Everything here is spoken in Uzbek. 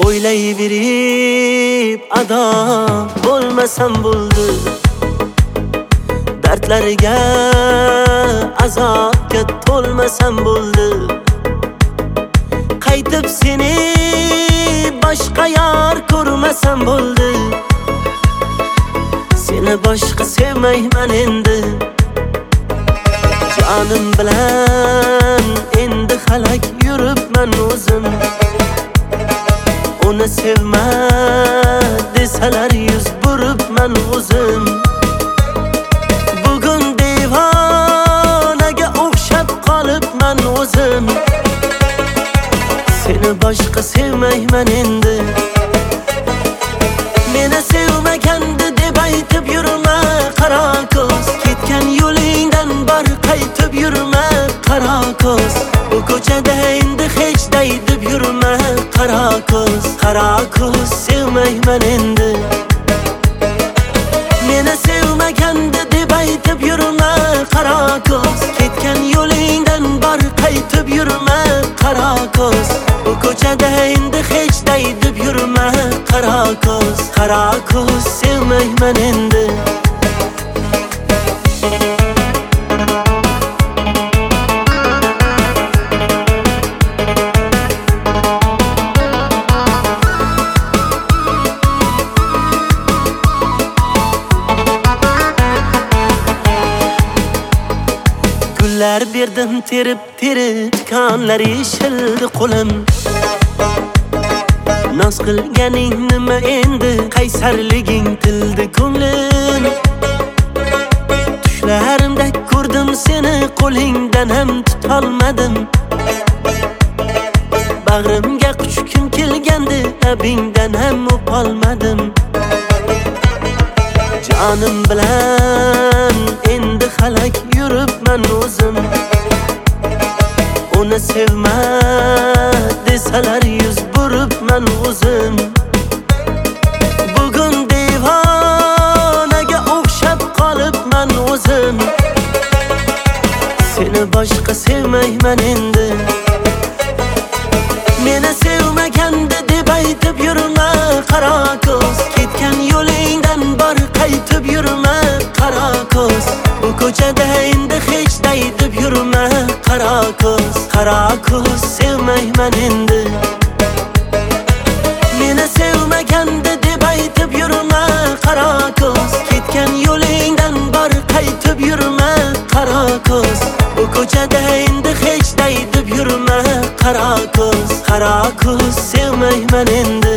O'ylayverib ado bo'lmasam bo'ldi, dardlarga azobga to'lmasam bo'ldi. Qaytib seni boshqa yor ko'rmasam bo'ldi. Seni boshqa sevmayman endi. Jonim bilan endi xalak yuribman o'zim. Uni sevma desalar yuz buribman o'zim. Bugun devonaga o'xshab qolibman o'zim. Seni boshqa sevmayman endi. Meni sevmaganda deb aytib yurma qaro ko'z. Ketgan yo'lingdan bor qaytib yurma qaro ko'z. Bu ko'chada endi hech day deb yurma qaro ko'z. Qaro ko'z sevmayman endi. Meni sevmaganda deb aytib yurma qaro ko'z. Ketgan yo'lingdan bor qaytib yurma qaro ko'z. Bu ko'chada endi hech day deb yurma qaro ko'z. Qaro ko'z sevmayman endi. Gullar berdim terib tikonlar yeshildi qo'lim. Noz qilganing nima endi, qaysarliging tildi ko'nglim. Tushlarimda ko'rdim seni, qo'lingdan ham tutolmadim. Bag'rimga quchgim kelgandi, labingdan ham o'polmadim. Jonim bilan endi xalak yuribman o'zim. Uni sevma desalar yuz buribman o'zim. Bugun devonaga o'xshab qolibman o'zim. Seni boshqa sevmayman endi. Meni sevmaganda deb aytib yurma qaro ko'z. Ketgan yo'lingdan bor qaytib yurma qaro ko'z. Bu ko'chada endi hech day deb yurma qaro ko'z. Qaro ko'z sevmayman endi. Meni sevmaganda deb aytib yurma qaro ko'z. Ketgan yo'lingdan bor qaytib yurma qaro ko'z. Bu ko'chada endi hech day deb yurma qaro ko'z. Qaro ko'z sevmayman endi.